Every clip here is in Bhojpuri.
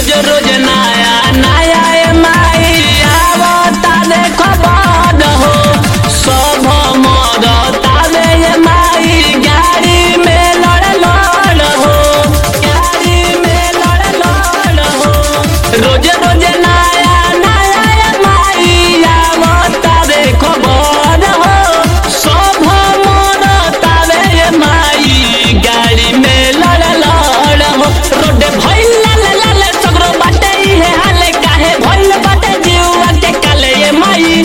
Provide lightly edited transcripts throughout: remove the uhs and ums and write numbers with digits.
रोज रोज नया नया माई आवता देखो बड़ हो सब मरता रे माई गाड़ी में लड़ लड़ हो गाड़ी में लड़ लड़ हो रोज रोज नया नया माई आवता देखो बड़ हो सब मरता रे माई गाड़ी में लड़ लड़ हो रोड भइल लाल लाल सगरो बाटे है हाले काहे भइल बाटे जीवा के काले माई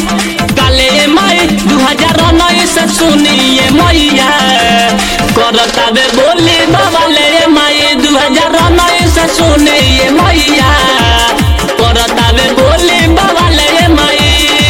2019 से सुनिए मैया करता बे बोली बाबा ले माई 2019 से सुनिए मैया करता बे बोली बाबा ले माई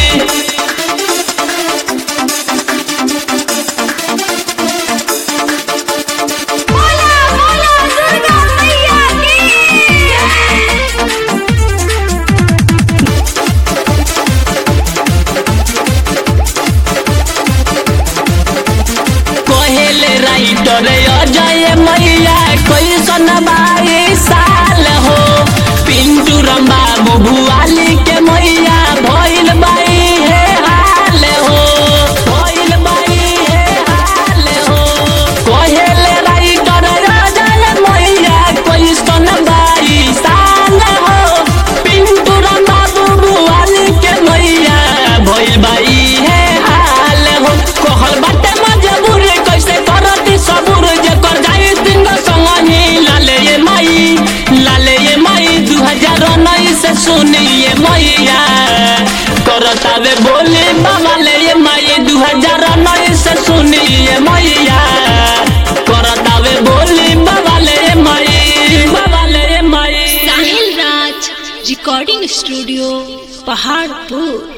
राइटर अजय मैया कैसन बाई साल हो पिंटू बाबू भुआली के मैया भइल बाई हे हाल हो भइल बाई हे हाल हो कहेले राइटर अजय मैया कैसन बाई साल हो पिंटू बाबू भुआली के मैया भइल बाई हे हाल हो कहल बाटे मजबूर कैसे करती सबूर जेकर जाई दिन संगही लाले माई 2019 से सुनिए मैया करता बे बोली बाबा ले माई 2019 से सुनिए मैया करता बे बोली बाबा ले माई साहिल राज रिकॉर्डिंग स्टूडियो पहाड़पुर।